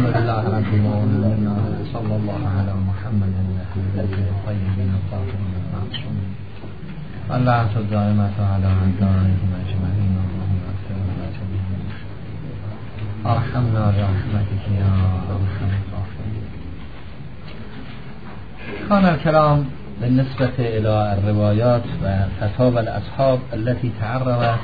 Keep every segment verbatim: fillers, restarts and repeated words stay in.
لله رب العالمين صلى الله على محمد النبي الطيبين الطاهرين المعصومين اللعنة الدائمة على أعدائهم أجمعين اللهم اغفر لنا جميعا ارحمنا برحمتك يا ارحم الراحمين. كان الكلام بالنسبة إلى الروايات وفتاوى الأصحاب التي تعرضت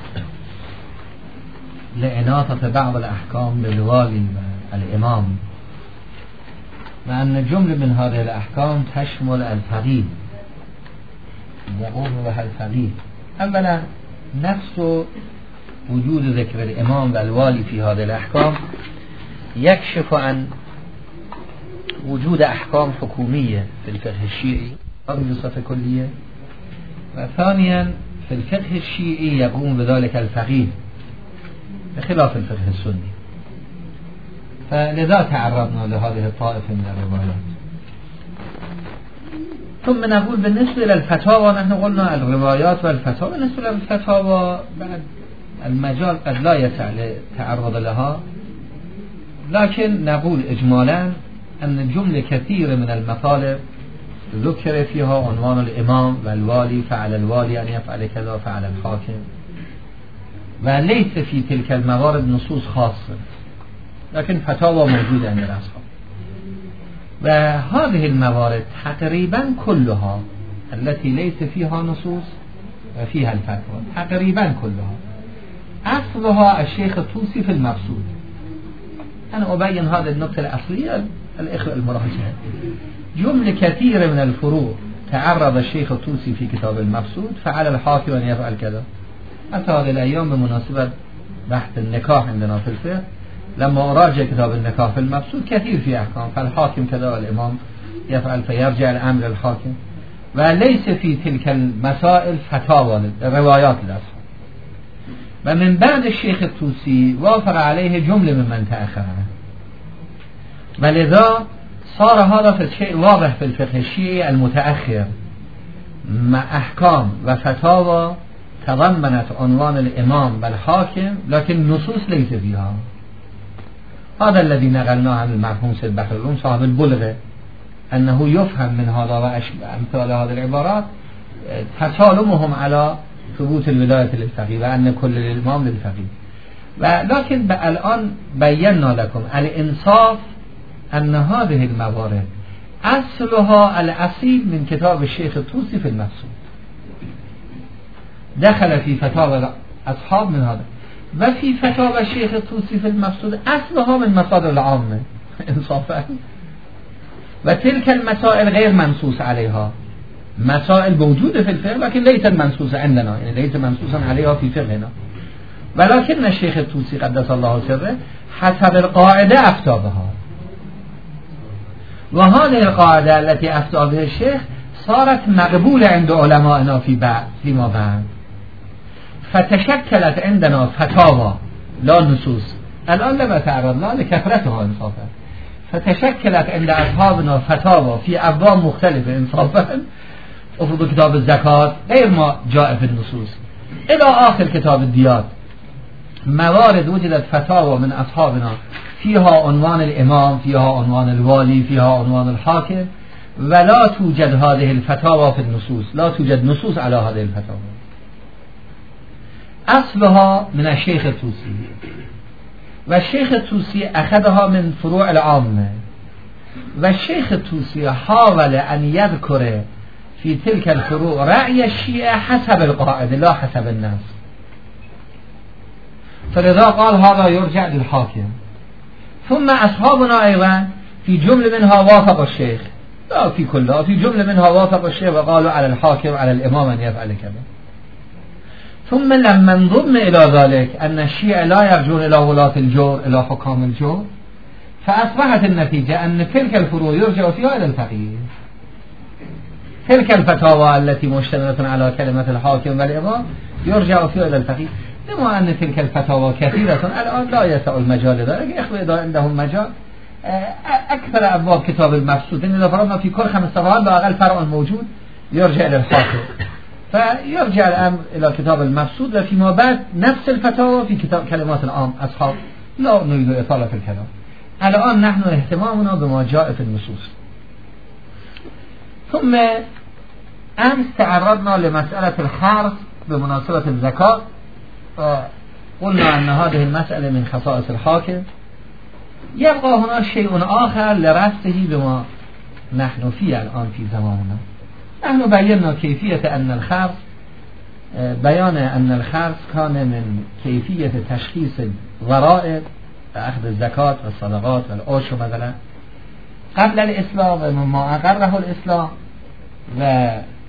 لإناثة بعض الأحكام بالوالي والإمام، مع أن جملة من هذه الأحكام تشمل الفقيه يقوم بها الفقيه. أولا نفس وجود ذكر الإمام والوالي في هذه الأحكام يكشف عن وجود أحكام حكومية في الفقه الشيعي بصفة كلية، وثانيا في الفقه الشيعي يقوم بذلك الفقيه بخلاف الفقه السني، فلذا تعرضنا لهذه الطائفة من الروايات. ثم نقول بالنسبة للفتاوى، نحن قلنا الروايات والفتاوى، بالنسبة للفتاوى بعد المجال قد لا يسع للتعرض لها، لكن نقول إجمالا أن جملة كثيرة من المطالب ذكر فيها عنوان الإمام والوالي، فعل الوالي أن يفعل كذا، فعل الحاكم، وليس في تلك الموارد نصوص خاصة، لكن فتاوى موجودة عند الأصحاب. وهذه الموارد تقريبا كلها التي ليس فيها نصوص وفيها الفتوى تقريبا كلها أصلها الشيخ الطوسي في المبسوط. أنا أبين هذه النقطة الأصلية الإخوة المراجعة. جملة كثيرة من الفروع تعرض الشيخ الطوسي في كتاب المبسوط، فعل الحاكم أن يفعل كذا. حتى هذه الأيام بمناسبة بحث النكاح عندنا في الفقه، لما أراجع كتاب النكاح في المبسوط كثير في أحكام، فالحاكم كذا والإمام يفعل، فيرجع الأمر للحاكم، وليس في تلك المسائل فتاوى روايات الأصحاب. ومن بعد الشيخ الطوسي وافر عليه جملة ممن تأخر، ولذا صار هذا في الشيء واضح في الفقه الشيعي المتأخر مع أحكام وفتاوى تضمنت عنوان الإمام والحاكم، لكن نصوص ليس فيها. هذا الذي نقلناه عن المرحوم سيد بكر الروم صاحب البلغة، أنه يفهم من هذا وأمثال هذه العبارات تسالمهم على ثبوت الولاية للفقيه وأن كل الإمام للفقيه. ولكن الآن بينا لكم الإنصاف أن هذه الموارد أصلها الأصيل من كتاب الشيخ الطوسي في المبسوط، دخل في فتاوى أصحاب من هذا، وفي فتاوى الشيخ الطوسي في المبسوط أصلها من مصادر العامة إنصافا. وتلك المسائل غير منصوص عليها، مسائل موجودة في الفقه لكن ليست منصوصة عندنا، يعني ليس منصوصا عليها في فقهنا، ولكن الشيخ الطوسي قدس الله سره حسب القاعدة أفتى بها. وهذه القاعدة التي أفتى بها الشيخ صارت مقبولة عند علمائنا في بعد فيما بعد، فتشكلت عندنا فتاوى لا نصوص. الآن لما تعرضنا لكثرتها إنصافا، فتشكلت عند أصحابنا فتاوى في أبواب مختلفة إنصافا، أفرض كتاب الزكاة غير ما جاء في النصوص، إلى آخر كتاب الديات موارد وجدت فتاوى من أصحابنا فيها عنوان الإمام، فيها عنوان الوالي، فيها عنوان الحاكم، ولا توجد هذه الفتاوى في النصوص، لا توجد نصوص على هذه الفتاوى. أصلها من الشيخ الطوسي، والشيخ الطوسي أخذها من فروع العامة، والشيخ الطوسي حاول أن يذكر في تلك الفروع رأي الشيعة حسب القاعدة لا حسب الناس، فلذا قال هذا يرجع للحاكم. ثم أصحابنا أيضا في جملة منها وافق الشيخ، لا في كلها، في جملة منها وافق الشيخ وقالوا على الحاكم على الإمام أن يفعل كذا. ثم لما انضم إلى ذلك أن الشيعة لا يرجون إلى ولاة الجور، إلى حكام الجور، فأصبحت النتيجة أن تلك الفروع يرجع فيها إلى الفقيه. تلك الفتاوى التي مشتملة على كلمة الحاكم والإمام يرجع فيها إلى الفقيه، لما أن تلك الفتاوى كثيرة الآن لا يسع المجال ذلك. إخوة إذا عندهم مجال أكثر أبواب كتاب المبسوط، إذا فرضنا في كل خمس صفحات بأقل فرع موجود يرجع إلى الحاكم، فيرجع الأمر إلى كتاب المبسوط، وفيما بعد نفس الفتاوى في كتاب كلمات العام أصحاب، لا نريد إطالة في الكلام. الان نحن اهتمامنا بما جاء في النصوص. ثم امس تعرضنا لمسألة الخرص بمناسبة الزكاة، قلنا أن هذه المسألة من خصائص الحاكم. يبقى هنا شيء آخر لربطه بما نحن فيه الآن في زماننا. نحن بينا كيفية أن الخرص بيان أن الخرص كان من كيفية تشخيص الضرائب أخذ الزكاة والصدقات والعشر مثلا قبل الإسلام ومما أقره الإسلام، و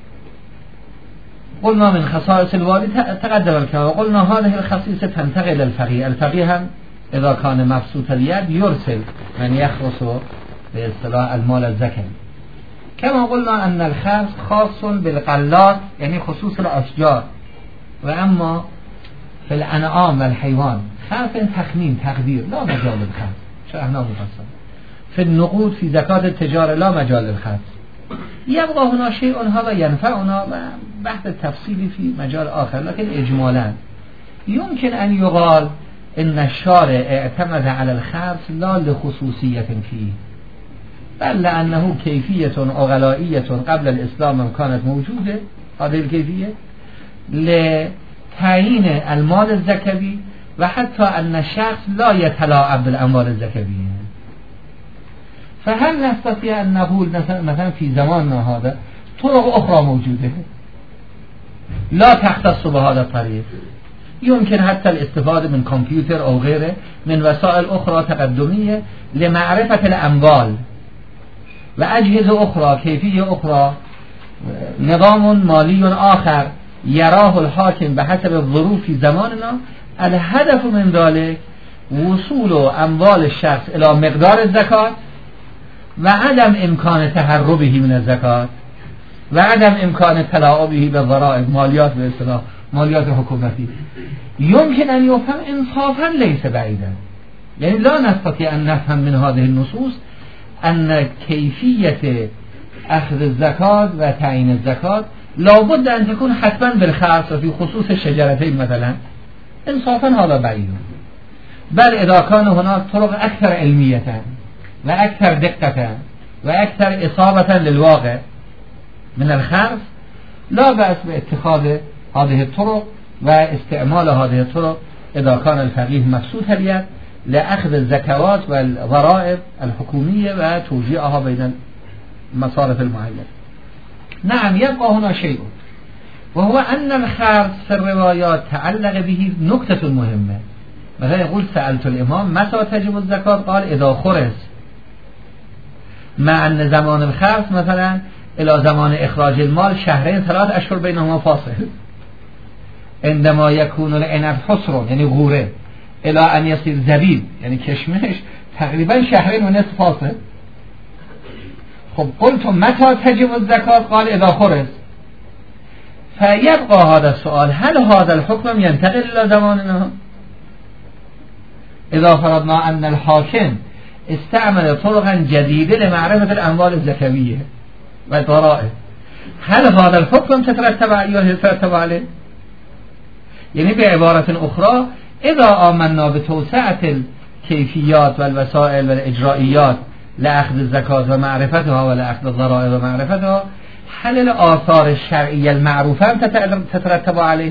قلنا من خصائص الوالي تقدم الكلام، وقلنا هذه الخصيصة تنتقل للفقيه. الفقيه هم إذا كان مبسوط اليد يرسل من يخرص باصطلاح المال الزكوي. كما قلنا أن الخرص خاص بالقلات يعني خصوص الأشجار، وأما في الأنعام والحيوان خرص تخمين تقدير لا مجال للخرص، شرحنا مفصل. في النقود في زكاة التجارة لا مجال للخرص. يبقى هنا شيء هذا ينفعنا بحث التفصيلي في مجال آخر، لكن إجمالا يمكن أن يقال إن الشارع اعتمد على الخرص لا لخصوصية فيه، بل لأنه كيفية أغلائية قبل الإسلام كانت موجودة، هذه الكيفية لتعيين المال الزكوي، وحتى أن الشخص لا يتلاعب بالأموال الزكوية. فهل نستطيع أن نقول مثلا في زماننا هذا طرق أخرى موجودة لا تختص بهذا الطريق؟ يمكن حتى الاستفادة من كمبيوتر أو غيره من وسائل أخرى تقدمية لمعرفة الأموال وأجهزة أخرى كيفية أخرى، نظام مالي آخر يراه الحاكم بحسب الظروف في زماننا. الهدف من ذلك وصول أموال الشخص إلى مقدار الزكاة وعدم إمكان تهربه من الزكاة وعدم إمكان تلاعبه بالضرائب ماليات باصطلاح ماليات حكومتي. يمكن أن يفهم إنصافا ليس بعيدا، يعني لا نستطيع أن نفهم من هذه النصوص أن كيفية أخذ الزكاة وتعيين الزكاة لابد أن تكون حتما بالخرص وفي خصوص الشجرتين مثلا. إنصافا هذا بعيد، بل إذا كان هناك طرق أكثر علمية وأكثر دقة وأكثر إصابة للواقع من الخرص لا بأس باتخاذ هذه الطرق واستعمال هذه الطرق إذا كان الفقيه مبسوط اليد لأخذ الزكوات والضرائب الحكومية وتوزيعها بين المصارف المعينة. نعم، يبقى هنا شيء، وهو أن الخرص في الروايات تعلق به نكتة مهمة. مثلا يقول سألت الإمام متى تجب الزكاة؟ قال إذا خرص، مع أن زمان الخرص مثلا إلى زمان إخراج المال شهرين ثلاث أشهر بينهما فاصل. عندما يكون العنب حصر يعني غوره إلى أن يصير زبيب يعني كشمش تقريبا شهرين ونصف فاصل. خب قلت متى تجب الزكاة؟ قال إذا خرص. فيبقى هذا السؤال، هل هذا الحكم ينتقل إلى زماننا؟ إذا فرضنا أن الحاكم استعمل طرقا جديدة لمعرفة الأموال الزكوية والضرائب، هل هذا الحكم تترتب عليه؟ يعني بعبارة أخرى، إذا آمنا بتوسعة الكيفيات والوسائل والإجرائيات لأخذ الزكاة ومعرفتها ولأخذ الضرائب ومعرفتها، هل الآثار الشرعية المعروفة تترتب عليه؟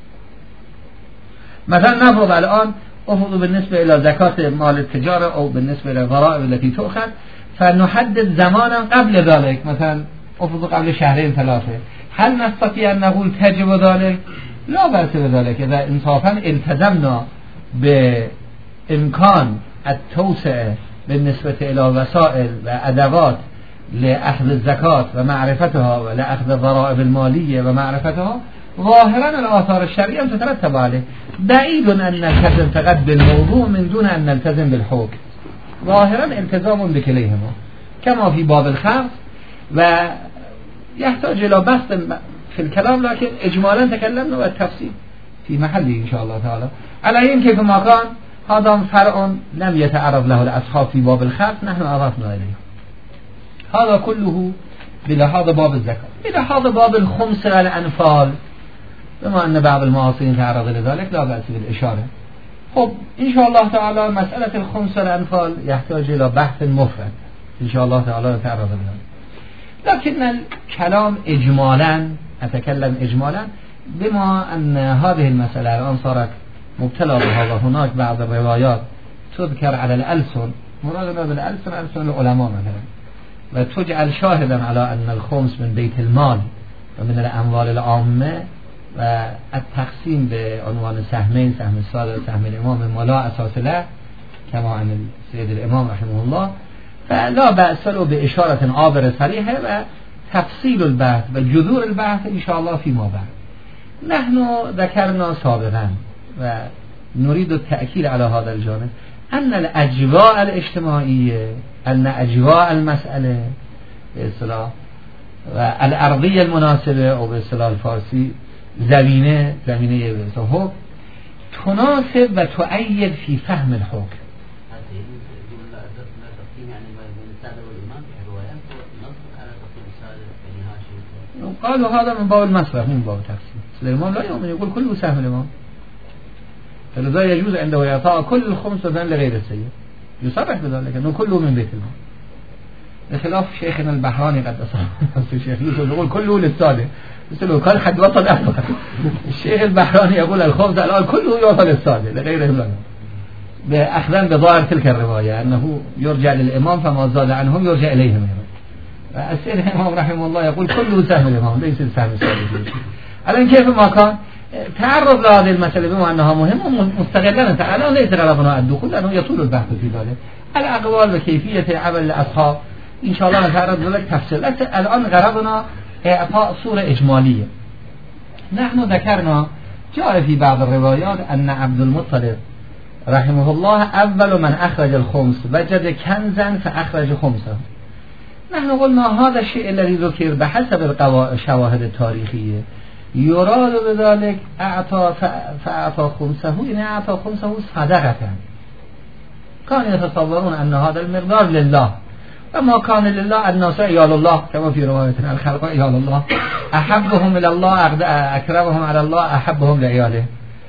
مثلا نفرض الآن أفضل بالنسبة إلى زكاة مال التجارة أو بالنسبة إلى الضرائب التي تؤخذ، فنحدد زمانا قبل ذلك، مثلا أفضل قبل شهرين ثلاثة. هل نستطيع أن نقول تجب ذلك؟ لا بأس بذلك إذا إنصافا التزمنا بإمكان التوسعة بالنسبة إلى وسائل وأدوات لأخذ الزكاة ومعرفتها ولأخذ الضرائب المالية ومعرفتها. ظاهرا الآثار الشرعية تترتب عليه. بعيد أن نلتزم فقط بالموضوع من دون أن نلتزم بالحكم. ظاهرا التزام بكليهما كما في باب الخرص، ويحتاج إلى بحث في الكلام، لكن إجمالا تكلمنا والتفصيل في محله إن شاء الله تعالى. على أي كيف ما كان هذا فرع لم يتعرض له الأصحاب في باب الخرص، نحن عرفنا إليه. هذا كله بلحاظ باب الزكاة. بلحاظ باب الخمس والأنفال، بما أن بعض المعاصرين تعرض لذلك لا بأس بالإشارة. خب ان شاء الله تعالی مسألة الخمس والانفال يحتاج الى بحث مفرد ان شاء الله تعالى نتعرض له، لكن الكلام اجمالا اتكلم اجمالا بما ان هذه المسألة الان صارت مبتلى بها وهناك بعض الروايات تذكر على الألسن، مرادنا بالألسن ألسن العلماء مثلا، وتجعل شاهدا على أن الخمس من بيت المال ومن الأموال العامة، والتقسيم بعنوان سهمين، سهم الصادق سهم الإمام ولا أساس له كما عن السيد الإمام رحمه الله، فلا بأس له بإشارة عابرة صريحة وتفصيل البحث وجذور البحث إن شاء الله فيما بعد. نحن ذكرنا سابقا ونريد التأكيد على هذا الجانب أن الأجواء الاجتماعية، أن أجواء المسألة بإصطلاح والأرضية المناسبة أو بإصطلاح الفارسي زمینه زمینه بسهو تناسب و تؤید في فهم الحكم. قالوا هذا من باب المصرف من باب التقسيم. الإمام لا يؤمن يقول كله سهم الإمام، فلذا يجوز عنده إعطاء كل الخمس لغير السيد، يصرح بذلك أنه كله من بيت المال، بخلاف شيخنا البحراني قد أصاب الشيخ يوسف يقول كله للسادة، مثل كان حد وطن أكبر. الشيخ البحراني يقول الخمس الآن كله يعطى للسادة لغير المال، أخذا بظاهر تلك الرواية أنه يرجع للإمام فما زاد عنهم يرجع إليهم. السيد الإمام رحمه الله يقول كله سهم الإمام ليس سهم السادة. الآن كيف ما كان تعرض لهذه المسألة بما أنها مهمة مستغلا تعالى، ليس غرضنا الدخول لأنه يطول البحث في ذلك. الأقوال وكيفية عمل الأصحاب إن شاء الله نتعرض لذلك تفصيل. الآن غرضنا إعطاء صورة إجمالية. نحن ذكرنا جاء في بعض الروايات أن عبد المطلب رحمه الله أول من أخرج الخمس وجد كنزا فأخرج خمسه. نحن قلنا هذا الشيء الذي ذكر بحسب الشواهد التاريخية يراد بذلك أعطى فأعطى خمسه، إن أعطى خمسه صدقة. كانوا يتصورون أن هذا المقدار لله، وما كان لله الناس عيال الله كما في روايتنا الخلق عيال الله أحبهم إلى الله أكرمهم على الله أحبهم لعياله،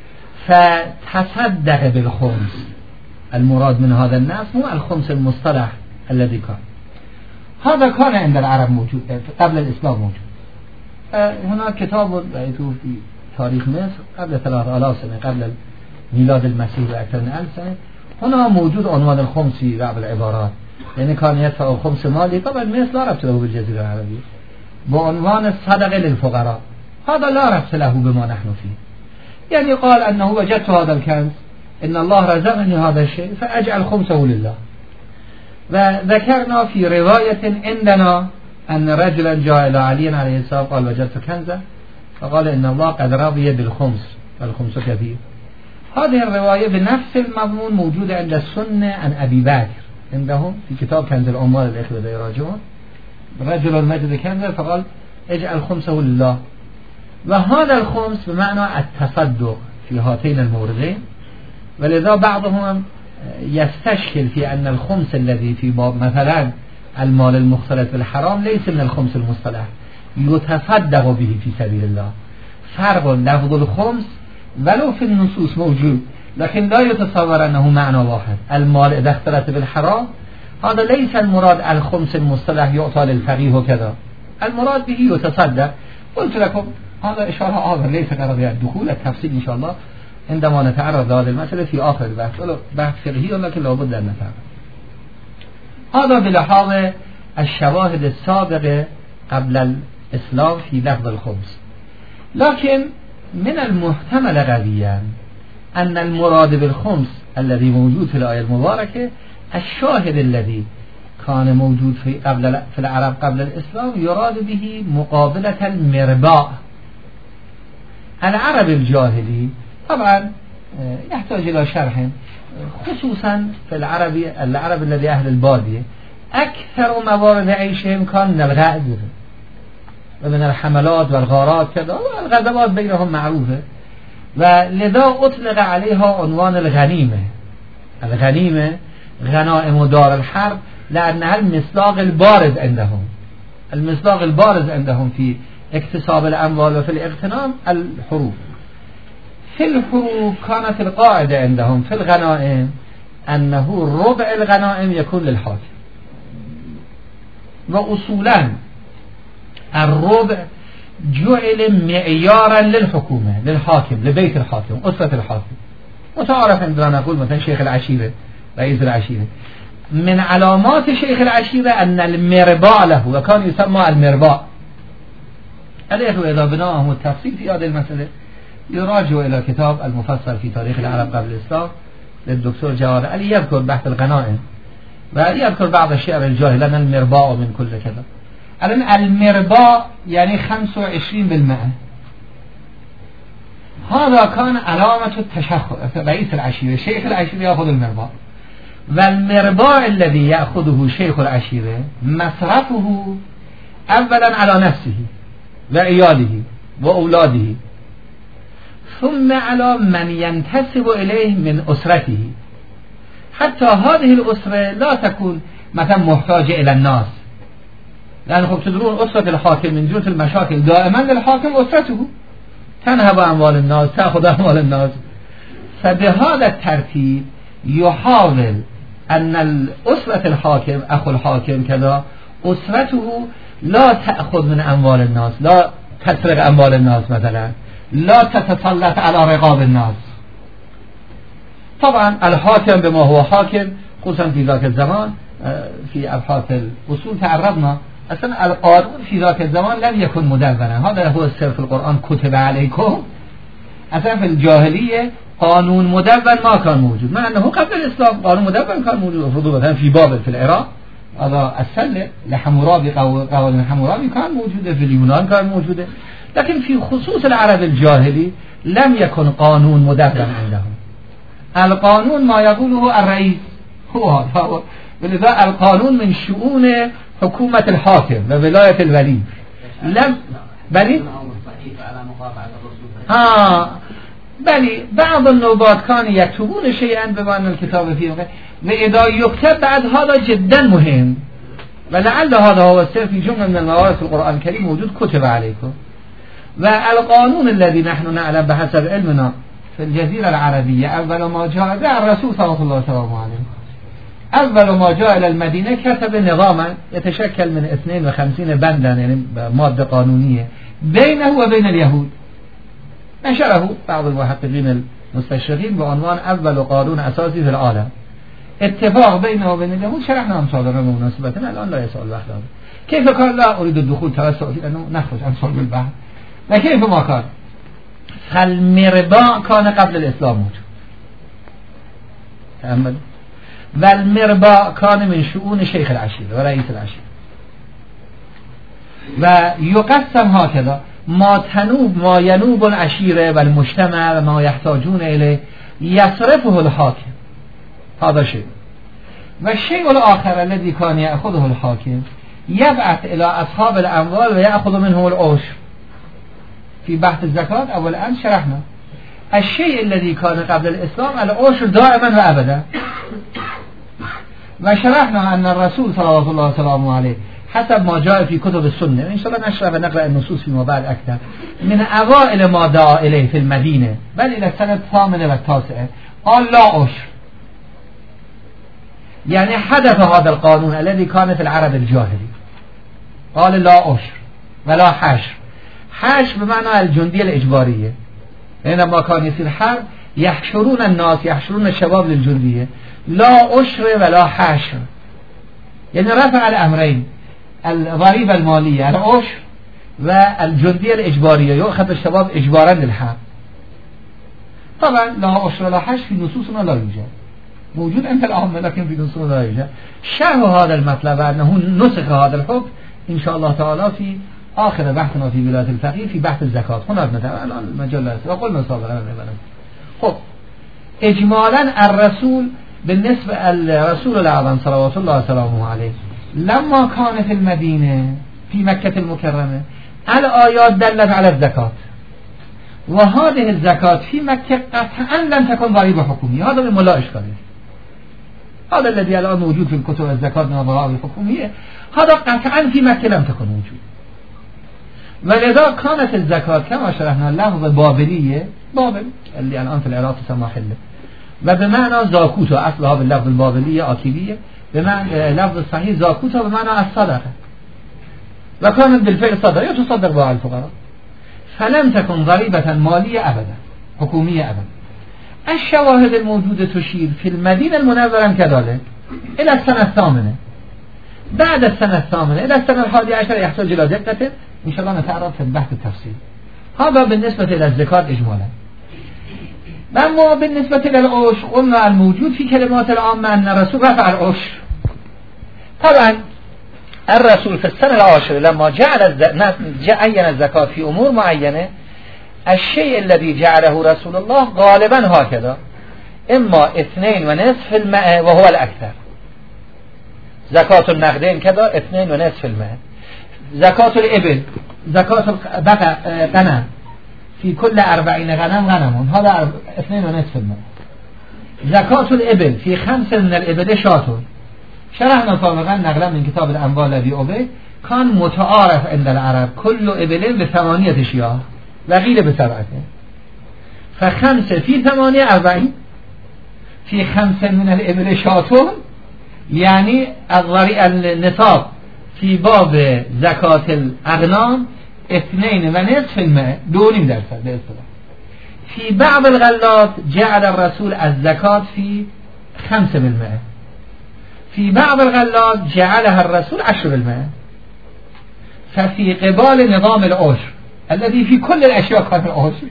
فتصدق بالخمس. المراد من هذا الناس مو الخمس المصطلح الذي كان، هذا كان عند العرب موجود قبل الإسلام موجود. هناك كتاب رأيته في تاريخ مصر قبل ثلاثة آلاف سنة قبل ميلاد المسيح بأكثر من ألف سنة، هنا موجود عنوان الخمس في بعض العبارات، يعني كان يدفع خمس مالي. طبعا مصر لا ربط له بالجزيرة العربية، بعنوان الصدقة للفقراء، هذا لا ربط له بما نحن فيه. يعني قال أنه وجدت هذا الكنز، إن الله رزقني هذا الشيء فأجعل خمسه لله. وذكرنا في رواية عندنا أن رجلا جاء إلى علي عليه السلام قال وجدت كنزا، فقال إن الله قد رضي بالخمس والخمس كثير. هذه الرواية بنفس المضمون موجودة عند السنة عن أبي بكر عندهم في كتاب كنز الأموال الإخوة يراجعون. رجل مجد كنزا فقال اجعل خمسه لله، وهذا الخمس بمعنى التصدق في هاتين الموردين. ولذا بعضهم يستشكل في أن الخمس الذي في باب مثلا المال المختلط بالحرام ليس من الخمس المصطلح، يتصدق به في سبيل الله. فرق لفظ الخمس ولو في النصوص موجود، لكن لا يتصور أنه معنى واحد. المال إذا اختلط بالحرام هذا ليس المراد الخمس المصطلح يعطى للفقيه وكذا، المراد به يتصدق. قلت لكم هذا إشارة عابر ليس غرض الدخول التفصيل إن شاء الله عندما نتعرض لهذه المسألة في آخر البحث، ولو بحث فقهي لكن لابد أن نتعرض. هذا بلحاظ الشواهد السابقة قبل الإسلام في لفظ الخمس. لكن من المحتمل غالبا أن المراد بالخمس الذي موجود في الآية المباركة الشاهد الذي كان موجود في قبل في العرب قبل الإسلام يراد به مقابلة المرباء. العرب الجاهلي طبعا يحتاج إلى شرح، خصوصا في العرب العرب الذي أهل البادية أكثر موارد عيشهم كان من الغزو ومن الحملات والغارات كذا، والغزوات بينهم معروفة، ولذا أطلق عليها عنوان الغنيمة. الغنيمة غنائم دار الحرب لأنها المصداق البارز عندهم، المصداق البارز عندهم في اكتساب الأموال وفي الاغتنام الحروب. في الحروب كانت القاعدة عندهم في الغنائم أنه ربع الغنائم يكون للحاكم، وأصولا الربع جعل معيارا للحكومة للحاكم لبيت الحاكم أسرة الحاكم. متعارف عندنا نقول مثلا شيخ العشيرة رئيس العشيرة، من علامات شيخ العشيرة أن المرباع له، وكان يسمى المرباع. الإخوة إذا بناهم التفصيل في هذه المسألة يراجعوا إلى كتاب المفصل في تاريخ العرب قبل الإسلام للدكتور جواد علي، يذكر بحث الغنائم ويذكر بعض الشعر الجاهل لأن المرباع من كل كذا. الآن المرباع يعني خمسة وعشرين بالمئة، هذا كان علامة التشخص. رئيس العشيرة شيخ العشيرة يأخذ المرباع، والمرباع الذي يأخذه شيخ العشيرة مصرفه أولا على نفسه وعياله وأولاده، ثم على من ينتسب إليه من أسرته، حتى هذه الأسرة لا تكون مثلا محتاجة إلى الناس، لأن خب تدرون أسرة الحاكم من جنس المشاكل دائما للحاكم أسرته تنهب أموال الناس تأخذ أموال الناس. فبهذا الترتيب يحاول أن الأسرة الحاكم أخو الحاكم كذا أسرته لا تأخذ من أموال الناس، لا تسرق أموال الناس مثلا، لا تتسلط على رقاب الناس. طبعا الحاكم بما هو حاكم خصوصا في ذاك الزمان في أبحاث الأصول تعرضنا أصلا القانون في ذاك الزمان لم يكن مدونا، هذا هو السر في القرآن كتب عليكم. أصلا في الجاهلية قانون مدون ما كان موجود، مع أنه قبل الإسلام قانون مدون كان موجود. افرضوا مثلا في بابل في العراق هذا السلة لحمورابي قوانين حمورابي كان موجودة، في اليونان كان موجودة، لكن في خصوص العرب الجاهلي لم يكن قانون مدون عندهم. القانون ما يقوله الرئيس هو هذا، ولذا القانون من شؤون حكومة الحاكم وولاية الولي. لم بلي ها بلي بعض النوبات كانوا يكتبون شيئا بمعنى الكتاب فيه، وإذا يكتب بعد هذا جدا مهم، ولعل هذا هو السر في جملة من الموارد في القرآن الكريم موجود كتب عليكم. والقانون الذي نحن نعلم بحسب علمنا في الجزيرة العربية أول ما جاء جاء الرسول صلى الله عليه وسلم، أول ما جاء إلى المدينة كتب نظاما يتشكل من اثنين وخمسين بندا يعني مادة قانونية بينه وبين اليهود، نشره بعض المحققين المستشرقين بعنوان أول قانون أساسي في العالم، اتفاق بينه وبين اليهود. شرحنا مصادرة بمناسبتنا الآن لا يسأل البحث كيف كان. لا أريد الدخول توسع فيه لأنه نخرج عن صلب البحث، لكن كيف ما كان. فالمرباع كان قبل الإسلام موجود، تأمل. والمرباع كان من شؤون شيخ العشيرة ورئيس العشيرة، ويقسم هكذا ما تنوب ما ينوب العشيرة والمجتمع وما يحتاجون إليه يصرفه الحاكم، هذا شيء. والشيء الآخر الذي كان يأخذه الحاكم يبعث إلى أصحاب الأموال ويأخذ منهم العشر. في بحث الزكاة أول الآن شرحنا الشيء الذي كان قبل الإسلام العشر دائما وأبدا، وشرحنا أن الرسول صلى الله عليه وسلم عليه حسب ما جاء في كتب السنة، إن شاء الله نشرح ونقرأ النصوص فيما بعد أكثر، من أوائل ما دعا إليه في المدينة بل إلى السنة الثامنة والتاسعة قال لا عشر، يعني حدث هذا القانون الذي كان في العرب الجاهلي، قال لا عشر ولا حشر. حشر بمعنى الجندية الإجبارية، حينما كان يصير حرب يحشرون الناس يحشرون الشباب للجندية، لا عشر ولا حشر، يعني رفع الأمرين، الضريبة المالية العشر والجندية الإجبارية، يؤخذ الشباب إجبارا للحرب. طبعا لا عشر ولا حشر في نصوصنا لا يوجد، موجود أنت الأهم لكن في نصوصنا لا يوجد. شرح هذا المطلب أنه نسخ هذا الحكم إن شاء الله تعالى في آخر بحثنا في ولاية الفقيه في بحث الزكاة. هناك مثلا الآن المجال لا يسر وقلنا صابرا. خب إجمالا الرسول بالنسبة الرسول الأعظم صلوات الله وسلامه عليه لما كان في المدينة في مكة المكرمة الآيات دلت على الزكاة، وهذه الزكاة في مكة قطعا لم تكن ضريبة حكومية، هذا من لا إشكال. هذا الذي الآن موجود في الكتب الزكاة من الضرائب الحكومية هذا قطعا في مكة لم تكن موجود. ولذا كانت الزكاة كما شرحنا لفظ بابلیه، بابل اللي الان في العراق تسمى حله، و به معنی زاکوتا، اصلها باللفظ البابلیه آکیلیه، به معنی لفظ صحیح زاکوتا به معنی الصدقه، و كانت بالفعل صدقه يتصدق بها الفقراء، فلم تكن ضريبة مالية أبدا حكومية أبدا. الشواهد الموجودة تشير في المدينة المنورة كذلك إلى السنة الثامنة، بعد السنة الثامنة إلى السنة الحادية عشر يحتاج إلى دقة إن شاء الله نتعرض في البحث التفصيلي. هذا بالنسبة إلى الزكاة إجمالا. أما بالنسبة إلى العشر قلنا الموجود في كلمات العامة أن الرسول رفع العشر. طبعا الرسول في السنة العاشرة لما جعل عين الزكاة في أمور معينة، الشيء الذي جعله رسول الله غالبا هكذا، إما اثنين ونصف الماء وهو الأكثر، زكاة النقدين كذا اثنين ونصف الماء، زكاة الإبل، زكاة الغنم في كل أربعين غنم غنم هذا اثنين ونصف الماء، زكاة الإبل في خمس من الإبل شاة. شرحنا سابقا نقلا من كتاب الأنبال لأبي أبي كان متعارف عند العرب كل إبل بثمانية شياه وقيل بسبعة، فخمسة في ثمانية أربعين، في خمسة من الإبل شاتون، يعني النصاب في باب زكاة الأغنام اثنين ونصف الماء دونين درصد باصطلاح. في بعض الغلات جعل الرسول الزكاة في خمسة بالمئة، في بعض الغلات جعلها الرسول عشر بالمئة. ففي قبال نظام العشر الذي في كل الأشياء كان العشر،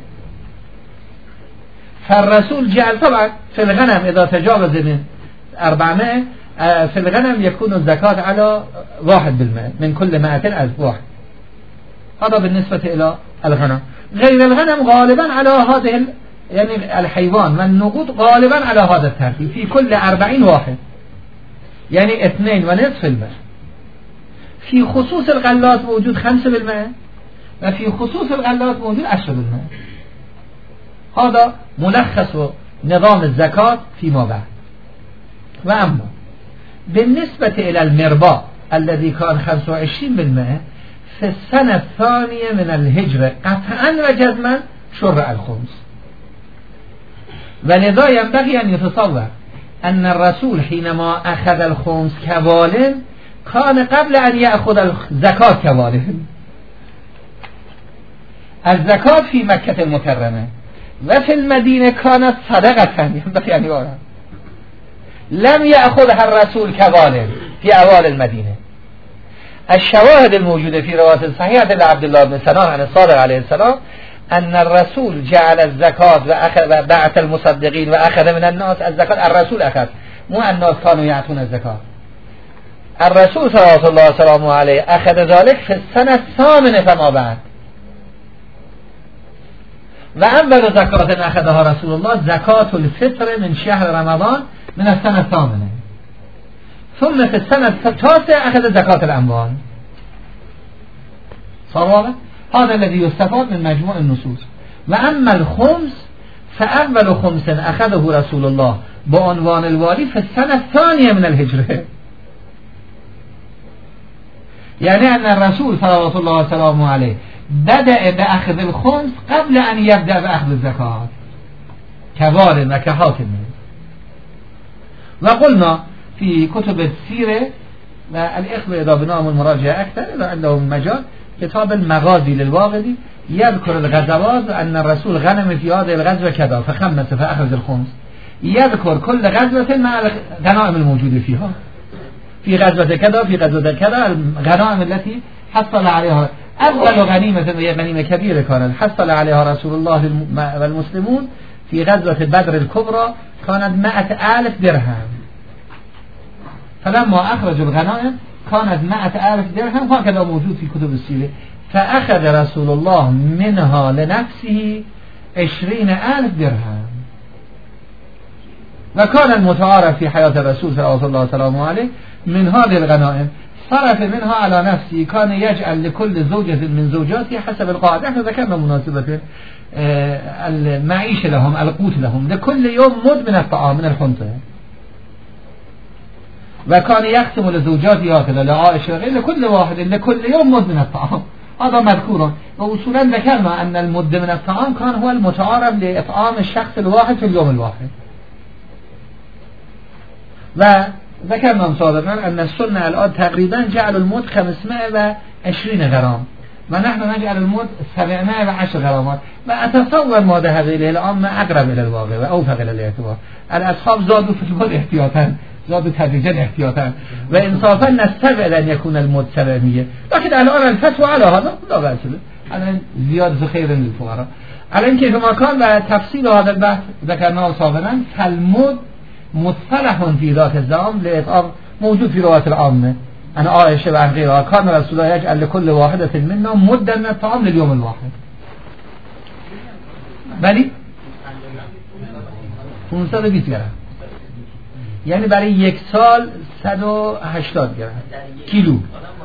فالرسول جعل طبعا في الغنم إذا تجاوز من أربعمائة في الغنم يكون الزكاة على واحد بالمئة من كل مائتين ألف واحد. هذا بالنسبة إلى الغنم. غير الغنم غالبا على هذه يعني الحيوان والنقود غالبا على هذا الترتيب، في كل أربعين واحد يعني اثنين ونصف المئة. في خصوص الغلات موجود خمسة بالمئة، وفي خصوص الغلات موجود عشرة بالمئة. هذا ملخص نظام الزكاة فيما بعد. وأما بالنسبة إلى المرباء الذي كان خمسة وعشرين بالمئة في السنة الثانية من الهجرة قطعا وجزما شرع الخمس، ولذا ينبغي أن يتصور أن الرسول حينما أخذ الخمس كوال كان قبل أن يأخذ الزكاة كوال. الزكاة في مكة المكرمة وفي المدينة كانت صدقة، ينبغي أن يعلم لم يأخذها الرسول كوال في أوال المدينة. الشواهد الموجودة في رواية صحيحة لعبد الله بن سنان عن الصادق عليه السلام أن الرسول جعل الزكاة وأخذ بعث المصدقين وأخذ من الناس الزكاة. الرسول أخذ، مو الناس كانوا يعطون الزكاة. الرسول صلى الله عليه وسلم عليه أخذ ذلك في السنة الثامنة فما بعد. وأول زكاة أخذها رسول الله زكاة الفطر من شهر رمضان من السنة الثامنة، ثم في السنة التاسعة أخذ زكاة الأموال. صار واضح؟ هذا الذي يستفاد من مجموع النصوص. وأما الخمس فأول خمس أخذه رسول الله بعنوان الوالي في السنة الثانية من الهجرة، يعني أن الرسول صلى الله عليه وسلم عليه بدأ بأخذ الخمس قبل أن يبدأ بأخذ الزكاة كوال وكحاكم. وقلنا في كتب السيرة والإخوة إذا بنام المراجعة أكثر إذا عندهم مجال كتاب المغازي للواغدي يذكر الغزوات أن الرسول غنم في هذه الغزوة كذا فخمس فأخرج الخمس، يذكر كل غزوة مع الغنائم الموجودة فيها، في غزوة كذا في غزوة كذا الغنائم التي حصل عليها. أول غنيمة وهي غنيمة كبيرة كانت حصل عليها رسول الله والمسلمون في غزوة بدر الكبرى كانت مائة ألف درهم، فلما أخرجوا الغنائم كانت مائة ألف درهم، هكذا موجود في كتب السيرة. فأخذ رسول الله منها لنفسه عشرين ألف درهم. وكان المتعارف في حياة الرسول صلى الله عليه وسلم عليه من هذه الغنائم صرف منها على نفسه، كان يجعل لكل زوجة من زوجاته حسب القاعدة. احنا ذكرنا مناسبة المعيشة لهم القوت لهم لكل يوم مد من الطعام من الحنطة، وكان يقسم لزوجاته هكذا لعائشة غير لكل واحد لكل يوم مد من الطعام. هذا مذكور واصولا ذكرنا ان المد من الطعام كان هو المتعارف لاطعام الشخص الواحد في اليوم الواحد. و ذكرنا سابقا ان السنه الان تقريبا جعل المد خمسمائة وعشرين غرام و نحن نجعل المد سبعمائة وعشر غرامات و اتصور ما ذهب اليه الان اقرب الى الواقع و اوفق الى الاعتبار. الاصحاب زادوا في المد احتياطا، زادوا تدريجا احتياطا و انصافا نستبعد ان يكون المد سبعمية، لكن الان الفتوى على هذا لا بأس به، الان زيادة خير للفقراء. الان كيف ما كان و تفصيل هذا البحث ذكرناه سابقا. فالمد مصطلح في ذات الزعم لإطعام موجود في رواية العامة أنا عائشة وعن غيرها كان رسول الله يجعل لكل واحدة منا مدا من الطعام لليوم الواحد. بلی پانصد و بیست گرم، یعنی برای یک سال صد و هشتاد گرم کیلو.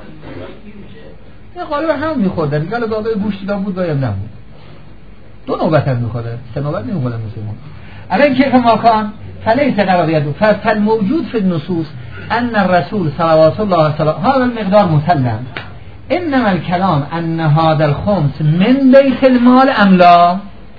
نه غالبا هم میخوردن دیگه، گاهی گوشت دام بود گاهی نبود، دو نوبت هم میخوردن، سه نوبت نمیخوردن مثل ما. الان کیف ما کان فليس قراريته. فالموجود في النصوص أن الرسول صلوات الله وسلامه هذا المقدار مسلم، إنما الكلام أن هذا الخمس من بيت المال أم لا،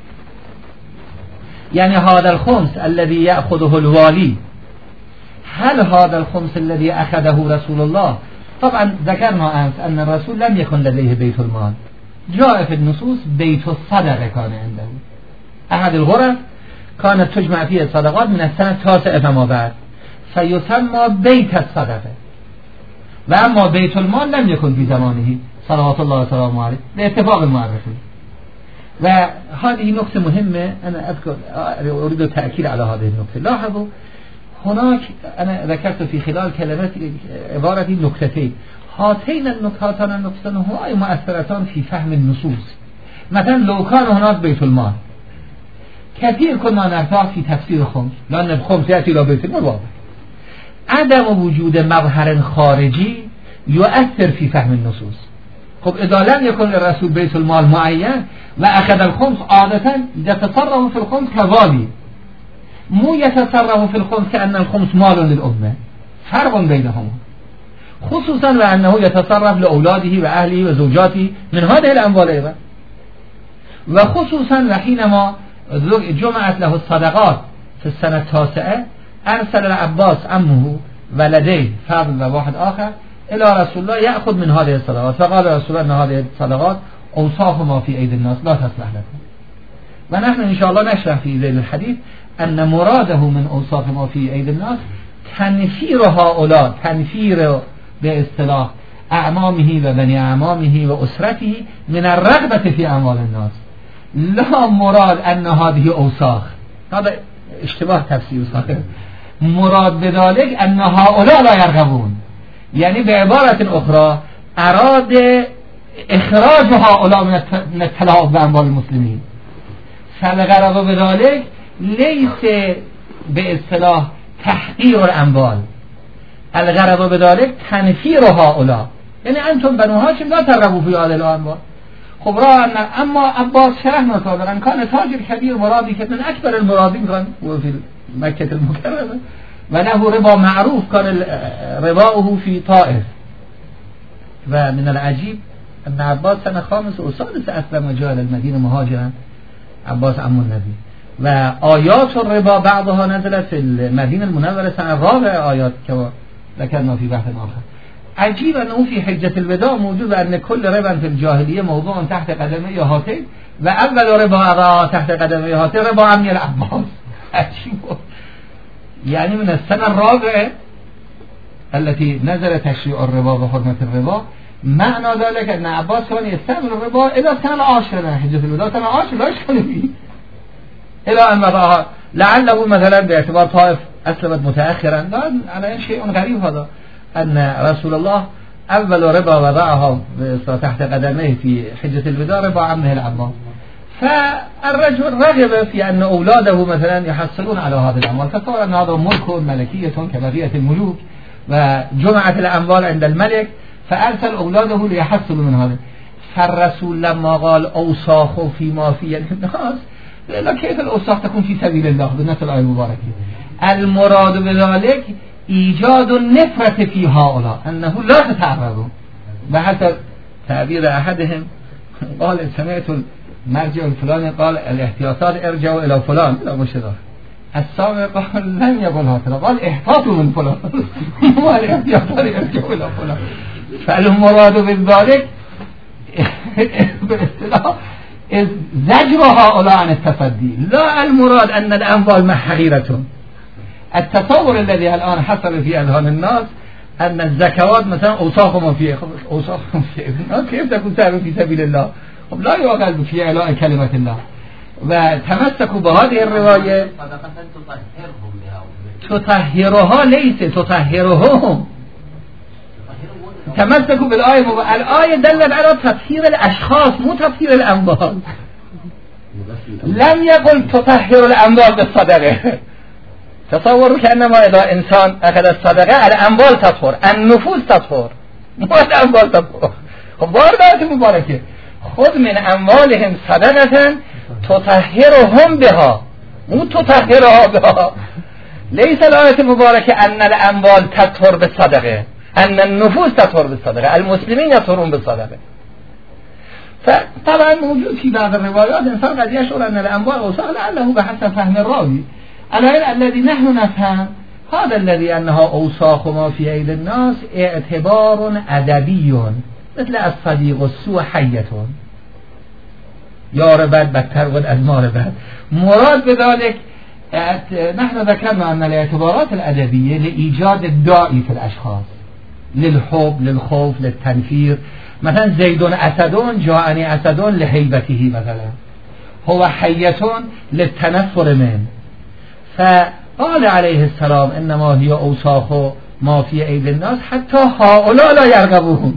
يعني هذا الخمس الذي يأخذه الوالي هل هذا الخمس الذي أخذه رسول الله. طبعا ذكرنا أمس أن الرسول لم يكن لديه بيت المال، جاء في النصوص بيت الصدقة كان عنده. أحد الغرف كانت تجمع فيه الصدقات من السنة التاسعة فما بعد فيسمى بيت الصدقة. و اما بيت المال لم يكن في زمانه صلوات الله وسلامه عليه باتفاق المؤرخين. و هذه نقطة مهمة أنا أذكر أريد التأكيد على هذه النقطة. لاحظوا هناك أنا ذكرت في خلال كلمات عبارة نقطتين، هاتين النقطتان النقطتان هما مؤثرتان في فهم النصوص. مثلا لو كان هناك بيت المال كثير كنا نرتاح في تفسير الخمس لأن الخمس يأتي إلى بيت المال واضح. عدم وجود مظهر خارجي يؤثر في فهم النصوص. خب إذا لم يكن الرسول بيت المال معين وأخذ الخمس عادة يتصرف في الخمس كوالي، مو يتصرف في الخمس كأن الخمس مال للأمة، فرق بينهما، خصوصا وأنه يتصرف لأولاده وأهله وزوجاته من هذه الأموال أيضا. وخصوصا وحينما جمعت له الصدقات في السنة التاسعة أرسل العباس عمه ولديه فضل وواحد آخر إلى رسول الله يأخذ من هذه الصدقات، فقال رسول الله أن هذه الصدقات أوصاف ما في أيدي الناس لا تصلح لكم. ونحن إن شاء الله نشرح في ذيل الحديث أن مراده من أوصاف ما في أيدي الناس تنفير هؤلاء، تنفير باصطلاح أعمامه وبني أعمامه وأسرته من الرغبة في أموال الناس، لا مراد أن هذه أوساخ. هذا اشتباه تفسير صحيح. مراد بذلك أن هؤلاء لا يرغبون، يعني بعبارة أخرى أراد إخراج هؤلاء من التلاعب بأموال المسلمين. فالغرض بذلك ليس باصطلاح تحقير الأموال، الغرض بذلك تنفير هؤلاء، يعني أنتم بنو هاشم لا ترغبوا في هذه الأموال. خب رأى أن أما عباس شرحنا سابقا كان تاجر كبير مرابي من أكبر المرابين كان في مكة المكرمة، وله ربا معروف كان رباؤه في طائف. ومن العجيب أن عباس سنة خامس وسادس أسلم وجاء إلى المدينة مهاجرا، عباس عم النبي. وآيات الربا بعضها نزلت في المدينة المنورة سنة الرابع، آيات كما ذكرنا في بحث آخر. عجيب أنه في حجة الوداع موجود أن كل ربا في الجاهلية موضوع تحت قدمي هاتين، وأول ربا تحت قدمي هاتين ربا عمي العباس. عجيب، يعني من السنة الرابعة التي نزل تشريع الربا وحرمة الربا، معنى ذلك أن عباس كان يستعمل الربا إلى السنة العاشرة من حجة الوداع، السنة العاشرة لا يشكل فيه، إلى أن وضعها لعله مثلا باعتبار طائف أسلمت متأخرا. لا، على شيء غريب هذا أن رسول الله أول ربا وضعها تحت قدميه في حجة الوداع ربا عمه العباس. فالرجل رغب في أن أولاده مثلا يحصلون على هذه الأموال، فصار أن هذا ملك ملكية كبقية الملوك، وجمعت الأموال عند الملك فأرسل أولاده ليحصلوا من هذا. فالرسول لما قال أوساخ فيما في الناس، لا، كيف الأوساخ تكون في سبيل الله بالنسبة الآية المباركة؟ المراد بذلك إيجاد النفرة في هؤلاء، أنه لا تتعرضوا، بحسب تعبير أحدهم قال سمعت المرجع الفلاني قال الاحتياطات ارجعوا إلى فلان لا مشدار السابق قال لم يقل هكذا قال احتاطوا من فلان والاحتياطات ارجعوا إلى فلان. فالمراد بذلك باصطلاح زجر هؤلاء عن التصدي، لا المراد أن الأموال محقيرة. التصور الذي الآن حصل في أذهان الناس أن الزكوات مثلا أوساخهم في أوساخهم في كيف تكون سبب في سبيل الله؟ خب لا يعقل في إعلاء كلمة الله. وتمسكوا بهذه الرواية تطهرها ليس تطهرهم. تمسكوا بالآية، الآية دلت على تطهير الأشخاص مو تطهير الأموال. لم يقل تطهر الأموال بالصدقة. تصوروا كأنما إذا إنسان أخذ الصدقة الأموال تطهر، النفوس تطهر مو الأموال تطهر. خب باردات مباركة خذ من أموالهم صدقة تطهرهم بها مو تطهرها بها. ليس الآية المباركة أن الأموال تطهر بالصدقة، أن النفوس تطهر بالصدقة، المسلمين يطهرون بالصدقة. فطبعا موجود في بعض الروايات إنسان قد يشعر أن الأموال أوساخ لعله بحسب فهم الراوي. الآية الذي نحن نفهم هذا الذي أنها أوساخ ما في أيدي الناس اعتبار أدبي، مثل الصديق السوء حية يار بد بدتر ود از مار بد. مراد بذلك نحن ذكرنا أن الاعتبارات الأدبية لإيجاد الداعي في الأشخاص، للحب، للخوف، للتنفير. مثلا زيدون أسدون جاءني أسدون لهيبته، مثلا هو حية للتنفر من. فقال عليه السلام إنما هي أوساخ ما في أيدي الناس حتى هؤلاء لا يرغبون،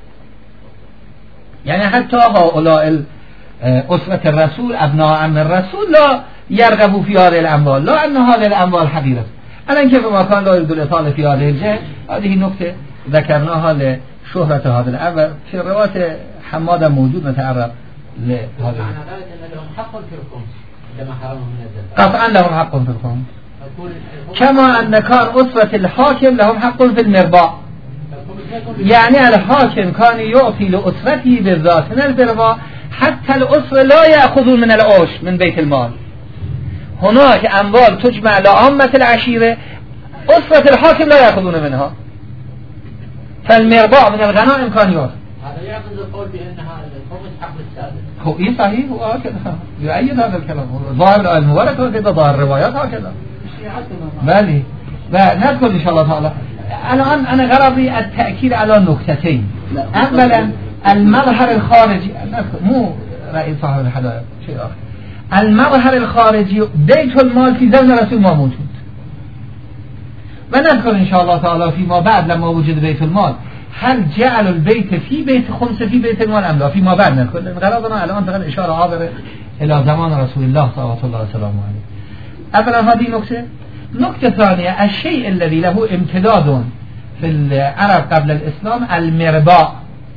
يعني حتى هؤلاء أسرة الرسول أبناء عم الرسول لا يرغبوا في هذه الأموال، لا أن هذه الأموال حقيرة. الآن كيف ما كان لا يريد الإطالة في هذه الجهة، هذه نقطة ذكرناها لشهرة هذا الأمر. في الرواية حماد موجود متعرض لهذا. معنى ذلك أن لهم حق في الخمس عندما حرموا من الزكاة. قطعا لهم حق في الخمس، كما أن كان أسرة الحاكم لهم حق في المرباع. يعني الحاكم كان يعطي لأسرته بالذات من المرباع، حتى الأسرة لا يأخذون من العوش من بيت المال. هناك أموال تجمع لعامة العشيرة، أسرة الحاكم لا يأخذون منها، فالمرباع من الغنائم كان يأخذ. هذا يعقد القول بأنها الخمس حق السادس. هو إيه صحيح، هو هكذا يؤيد هذا الكلام، ظاهر المبارك هكذا، ظاهر الروايات هكذا. بله ونذكر إن شاء الله تعالى. الآن أنا غرضي التأكيد على نكتتين. أولا المظهر الخارجي، مو رأي صاحب الحدائق شيء آخر. المظهر الخارجي بيت المال في زمن رسول ما موجود، ونذكر إن شاء الله تعالى فيما بعد لما وجد بيت المال هل جعل البيت في بيت خمس في بيت المال أم لا، فيما بعد نذكر. لأن غرضنا الآن تقل إشارة عابرة إلى زمان رسول الله صلى الله عليه وسلم. أولا هذه نكتة. نكتة ثانية الشيء الذي له امتداد في العرب قبل الإسلام المرباع،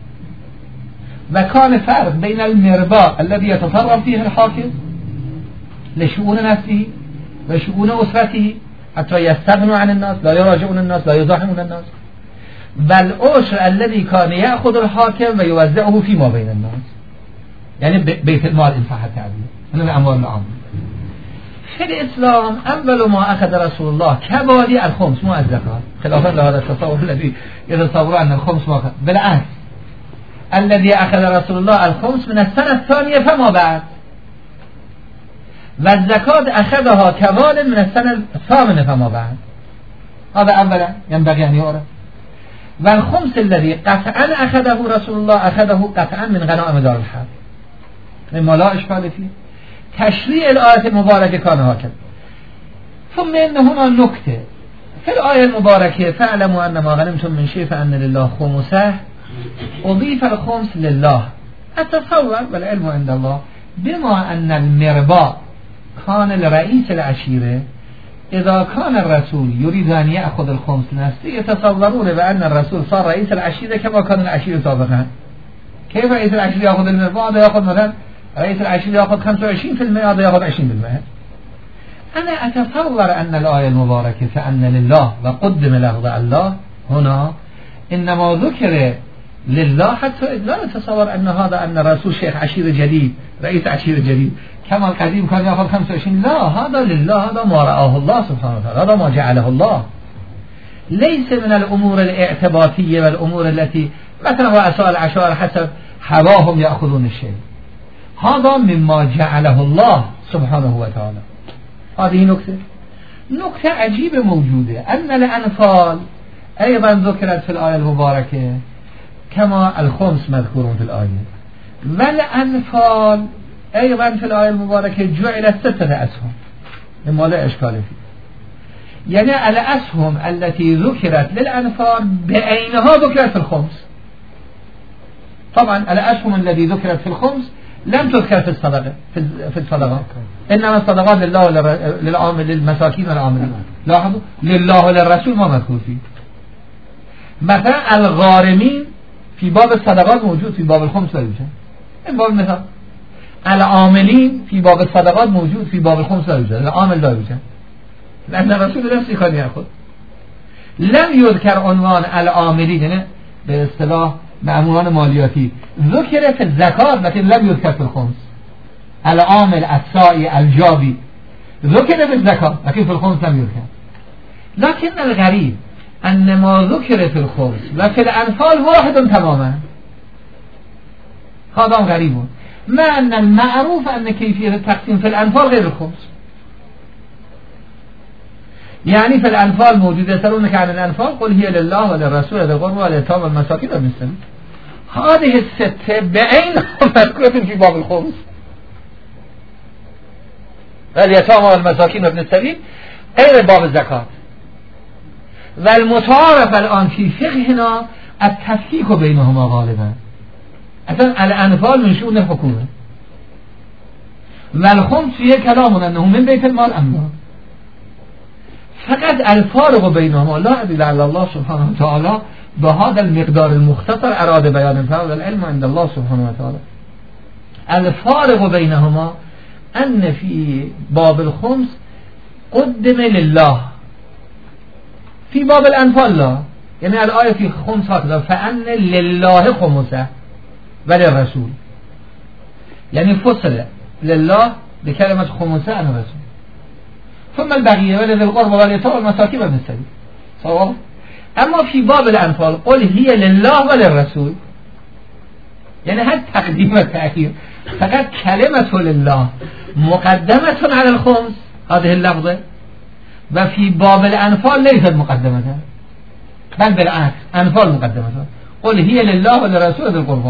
وكان فرق بين المرباع الذي يتصرف فيه الحاكم لشؤون نفسه وشؤون أسرته حتى يستغنوا عن الناس، لا يراجعون الناس، لا يزاحمون الناس، بل أشر الذي كان يأخذ الحاكم ويوزعه فيما بين الناس، يعني بيت المال إن صح التعبير من الأموال العامة. في الإسلام أول ما أخذ رسول الله كبادي الخمس مو الزكاة، خلافا لهذا التصور الذي يتصور أن الخمس ما أخذ. بالعكس الذي أخذ رسول الله الخمس من السنة الثانية فما بعد، والزكاة أخذها كمال من السنة الثامنة فما بعد. هذا أولا ينبغي أن يعرف. والخمس الذي قطعا أخذه رسول الله أخذه قطعا من غنائم دار الحرب مما لا إشكال فيه. تشريع الآية المباركة كان هكذا. ثم إن هنا نكتة في الآية المباركة فاعلموا أن ما غنمتم من شيء فأن لله خمسه، أضيف الخمس لله. أتصور والعلم عند الله بما أن المرباع كان الرئيس العشيرة، إذا كان الرسول يريد أن يأخذ الخمس نفسه يتصورون بأن الرسول صار رئيس العشيرة كما كان العشيرة سابقا. كيف رئيس العشيرة يأخذ المرباع؟ هذا يأخذ مثلا رئيس العشيرة يأخذ خمسة وعشرين بالمئة، هذا يأخذ عشرين بالمئة. أنا أتصور أن الآية المباركة فأن لله وقدم له الله هنا إنما ذكر لله حتى لا نتصور أن هذا أن الرسول شيخ عشيرة جديد رئيس عشيرة جديد كما القديم كان يأخذ خمسة وعشرين. لا، هذا لله، هذا ما رآه الله سبحانه وتعالى، هذا ما جعله الله. ليس من الأمور الاعتباطية والأمور التي مثلا رؤساء العشائر حسب هواهم يأخذون الشيء، هذا مما جعله الله سبحانه وتعالى. هذه نكتة. نكتة عجيبة موجودة أن الأنفال أيضا ذكرت في الآية المباركة كما الخمس مذكور في الآية، والأنفال أيضا في الآية المباركة جعلت ستة أسهم مما لا إشكال فيه. يعني الأسهم التي ذكرت للأنفال بعينها ذكرت في الخمس. طبعا الأسهم التي ذكرت في الخمس لم تذكر في الصدقة في الصدقات، إنما الصدقات لله للعامل للمساكين والعاملين. لاحظوا لله وللرسول ما مذكور فيه. مثلا الغارمين في باب الصدقات موجود، في باب الخمس لا يوجد. این باب مثال. العاملين في باب الصدقات موجود، في باب الخمس لا يوجد. العامل لا يوجد لأن الرسول نفسه كان يأخذ. لم يذكر عنوان العاملين، يعني به اصطلاح مأموران مالیاتی، ذکر في الزکات لكن لم يذكر في الخمس. العامل السائي الجابي ذكر في الزكاة لكن في الخمس لم يذكر. لكن الغريب أن ما ذكر في الخمس وفي الأنفال واحد تماما. هذا غريب، ما أن المعروف أن كيفية التقسيم في الأنفال غير الخمس. يعني في الأنفال موجود يسألونك عن الأنفال قل هي لله وللرسول ذي القربى واليتامى والمساكين وابن السبيل. هذه الستة بعينها مذكورة في باب الخمس. اليتامى والمساكين وابن السبيل غير باب الزكاة. والمتعارف الآن في فقهنا التفكيك بينهما غالبا. أصلا الأنفال من شؤون الحكومة والخمس فيه كلام أنه من بيت المال أم فقط الفارق بينهما لا أدري لعل الله سبحانه وتعالى بهذا المقدار المختصر أراد بيان الفرق والعلم عند الله سبحانه وتعالى. الفارق بينهما أن في باب الخمس قدم لله، في باب الأنفال لا. يعني الآية في خمس هكذا فأن لله خمسه وللرسول، يعني فصل لله بكلمة خمسه عن الرسول، ثم البقية ولذي القربى واليتامى والمساكين وابن السبيل. صواب. أما في باب الأنفال قل هي لله وللرسول، يعني هل تقديم والتأخير فقط كلمة لله مقدمة على الخمس هذه اللفظة، وفي باب الأنفال ليست مقدمة بل بالعكس أنفال مقدمة. قل هي لله وللرسول ذي القربى.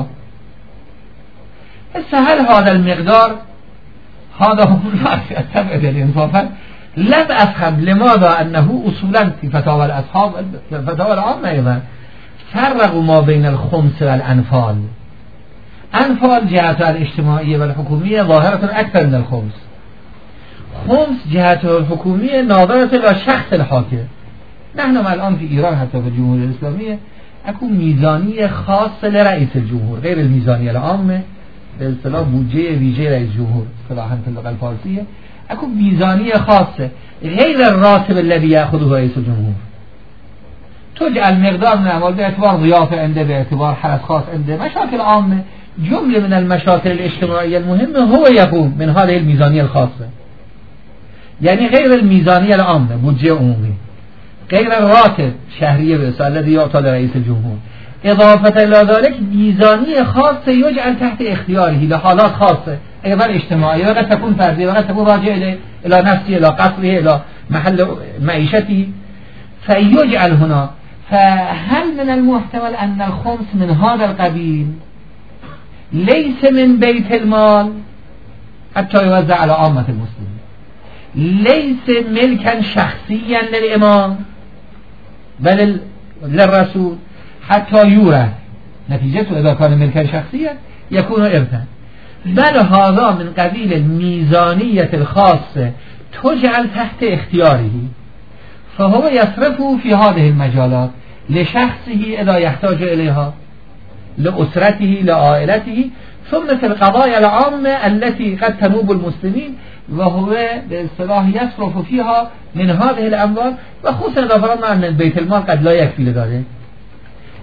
هل هذا المقدار هذا هو التبعد الإنصافا لا أفهم لماذا أنه أصولا في فتاوى الأصحاب الفتاوى العامة أيضا فرقوا ما بين الخمس والأنفال. أنفال جهتها الاجتماعية والحكومية ظاهرة أكثر من الخمس. خمس جهته الحكومية ناظرة إلى شخص الحاكم. نحن الآن في إيران حتى في الجمهورية الإسلامية أكون ميزانية خاصة لرئيس الجمهور غير الميزانية العامة به اصطلاح بودجه ویژه رئیس جمهور اصطلاحا في اللغة الفارسية. أكون ميزانية خاصة غير الراتب الذي يأخذه رئيس الجمهور. تجعل مقدار من الأموال باعتبار ضيافة عنده، باعتبار حرس خاص عنده، مشاكل عامة. جملة من المشاكل الاجتماعية المهمة هو يقوم من هذه الميزانية الخاصة، يعني غير الميزانية العامة بودجه عمومي، غير الراتب شهرية بأسا الذي يعطى لرئيس الجمهور، إضافة إلى ذلك ميزانية خاصة يجعل تحت اختياره لحالات خاصة أيضا اجتماعية، وقد تكون فردية وقد تكون راجعة إلى إلى نفسه إلى قصره إلى محل معيشته فيجعل هنا. فهل من المحتمل أن الخمس من هذا القبيل ليس من بيت المال حتى يوزع على عامة المسلمين، ليس ملكا شخصيا للإمام بل للرسول حتى يورث، نتيجته إذا كان ملكا شخصيا يكون إرثا، بل هذا من قبيل الميزانية الخاصة تجعل تحت اختياره، فهو يصرفه في هذه المجالات لشخصه إذا يحتاج إليها، لأسرته لعائلته، ثم في القضايا العامة التي قد تنوب المسلمين وهو باصطلاح يصرف فيها من هذه الأموال، وخصوصا إذا فرضنا أن البيت المال قد لا يكفي لذلك.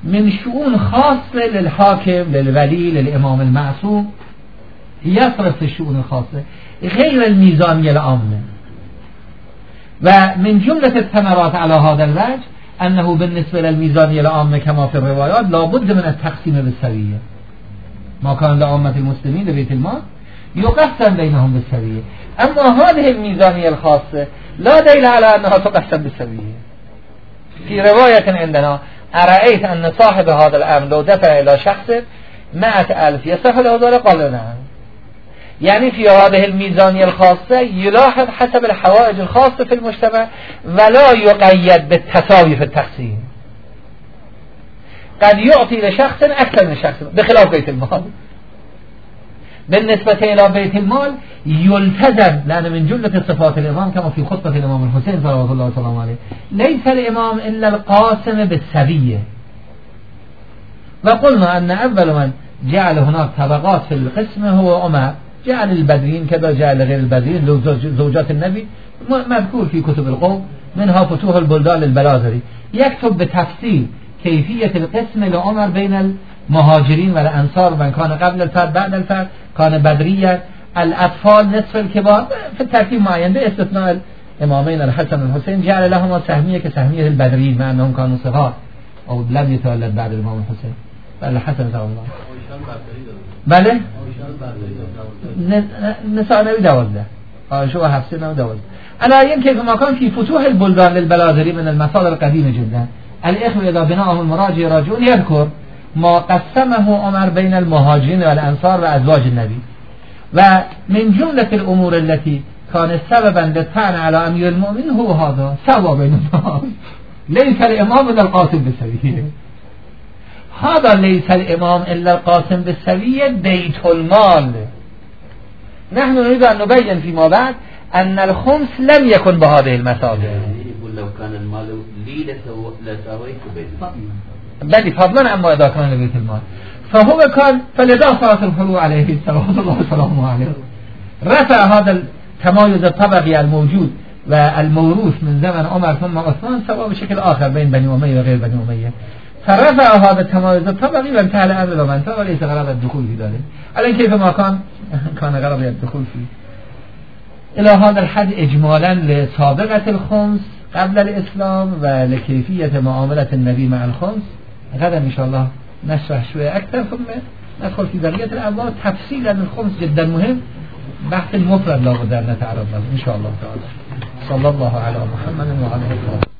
من شؤون خاصة للحاكم للولي للإمام المعصوم يصرف الشؤون الخاصة غير الميزانية العامة. ومن جملة الثمرات على هذا الوجه أنه بالنسبة للميزانية العامة كما في الروايات لابد من التقسيم بالسوية، ما كان لعامة المسلمين لبيت المال يقسم بينهم بالسوية. أما هذه الميزانية الخاصة لا دليل على أنها تقسم بالسوية. في رواية عندنا أرأيت أن صاحب هذا الأمر لو دفع إلى شخص مائة ألف يصح له ذلك؟ قال نعم. يعني في هذه الميزانية الخاصة يلاحظ حسب الحوائج الخاصة في المجتمع ولا يقيد بالتساوي في التقسيم. قد يعطي لشخص أكثر من شخص بخلاف بيت المال. بالنسبة إلى بيت المال يلتزم، لأن من جملة صفات الإمام كما في خطبة الإمام الحسين صلى الله عليه وسلم ليس الإمام إلا القاسم بالسوية. وقلنا أن أول من جعل هناك طبقات في القسم هو عمر، جعل البدرين كذا جعل غير البدرين زوجات النبي مذكور في كتب القوم، منها فتوح البلدان للبلازري يكتب بتفصيل كيفية القسم لعمر بين المهاجرين والأنصار، من كان قبل الفتح بعد الفتح، كان بدريا، الأطفال نصف الكبار في الترتيب معين باستثناء الإمامين الحسن والحسين جعل لهم سهمية كسهمية البدريين مع أنهم كانوا صغار أو لم يتولد بعد الإمام الحسين الحسن صلى الله بله نساء نبي دوزده شو حفصين نبي دوزده. أنا يمكن كما كان في فتوح البلدان للبلازري من المصادر القديمة جدا الإخوة إذا بناهم المراجع يراجعون يذكر ما قسمه عمر بين المهاجرين والأنصار وأزواج النبي. ومن جملة الأمور التي كانت سببا للطعن على أمير المؤمنين هو هذا سوى بين الناس، ليس الإمام إلا القاسم بالسوية. هذا ليس الإمام إلا القاسم بالسوية بيت المال. نحن نريد أن نبين فيما بعد أن الخمس لم يكن بهذه المثابة. يقول لو كان المال لي لسويت بيت بل فضلا عما إذا كان لبيت المال، فهو كان فلذا صلاة الفروع عليه صلوات الله وسلامه عليه رفع هذا التمايز الطبقي الموجود والموروث من زمن عمر ثم عثمان سواء بشكل آخر بين بني أمية وغير بني أمية، فرفع هذا التمايز الطبقي وانتهى الأمر إلى منتهى وليس غرض الدخول في ذلك. على كيف ما كان كان غرض الدخول فيه. إلى هذا الحد إجمالا لسابقة الخمس قبل الإسلام ولكيفية معاملة النبي مع الخمس. غدا إن شاء الله نشرح شوية أكثر ثم ندخل في بقية الأبواب تفصيلا. الخمس جدا مهم، بحث المفرد لا بد أن نتعرض له إن شاء الله تعالى. صلى الله على محمد وعلى آله وصحبه.